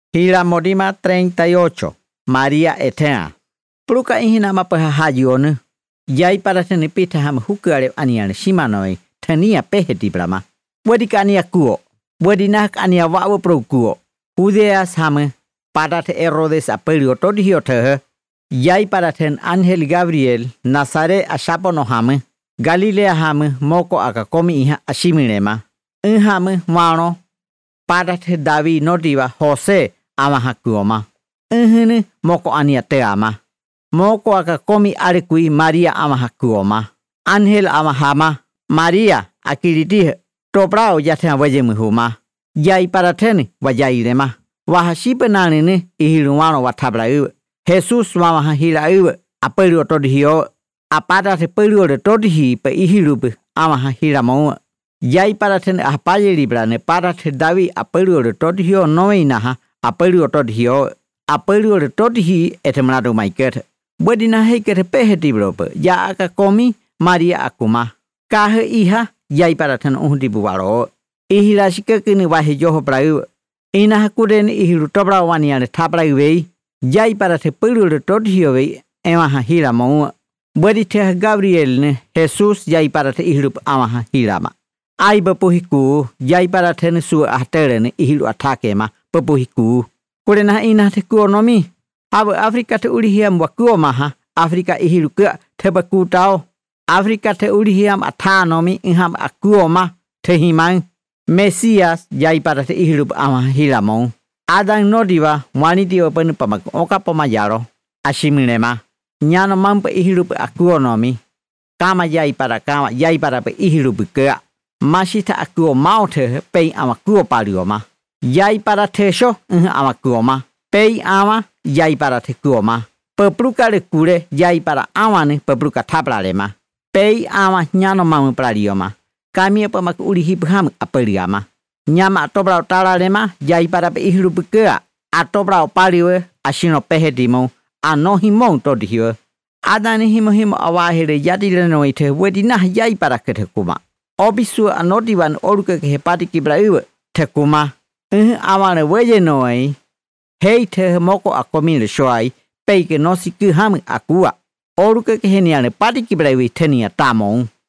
Hila Modima 38. Maria Etea. Pluka ihina mapahahajione. Yai para tenipita ham hukare anian Shimanoi. Tania peheti brama. Wadika ania kuo. Wadinak ania wawa pro kuo. Udeas hame. Para te Herodes apelio todihiote. Yai para ten Ángel Gabriel. Nazare ashapono hame. Galilea hame moko akakomi iha ashimirema. Hame wano. Para te David notiva Jose amahakuoma. Moko ania te ama. Moko akakomi arekui Maria amahakuoma. Ángel amahama. Maria akiriti toprao yatea wajemihuma. Yai para teni wajairema. Wahashipe nanini ihirumano watabla iwe. Jesus mamaha hila iwe. Apelio todihio. Apata te pelio de todihi pe ihirupe amaha hila maua. Yai para teni apaye librane para te David apelio de todihio noinaha. Apelio todihio. Apelio de todihi etemlado maikete. Wedina hekete peheti brope. Ya akakomi Maria akuma. Kahe iha yai para teni uhundibu waro. Ihila shikekini wahi joho praiwe. Ina hakudeni ihiru tobra waniane tabra iwei. Yai para te pelio de todihio wei. Emaha hila maua. Wedi te Gabriel ne Jesus yai para te ihirup amaha hilama. Ai bepuhiku yai para te ne su ahtere ne ihiru atake ma bepuhiku. Kure na ina te kuonomi. Abu Afrika te ulihiam wakuo maha. Afrika ihiru ke te baku tau. Afrika te ulihiam atanomi inham akuo ma te himang. Mesias yai para te ihirup amaha hilamong. Adang nodiwa waniti openu pamak oka pomayaro. Ashimirema. Nyano mampe ihirup akuonomi. Kama yai para pe ihirup kea. Masita akuo maute pei ama kuo palioma. Yai para tesho ama kuoma. Pei ama yai para te kuoma. Pepruka le kure yai para amane pepruka tablalema. Pei ama nyano mamu pralioma. Kami apa mak ulihip ham apeliama. Nyama atobrao talalema yai para pe ihirup kea. Atobrao paliwe asino pehedimo. Ano himong todihio. Adani himo awahire yadile noite wedina yai para ke kuma. Obisu anotivan oruke ke hepati kibraiwe te kuma. Amane weje noi. Hei te moko akomile shoai. Pei ke nosi ku ham akua. Oruke ke heniane pati kibraiwe tenia tamong.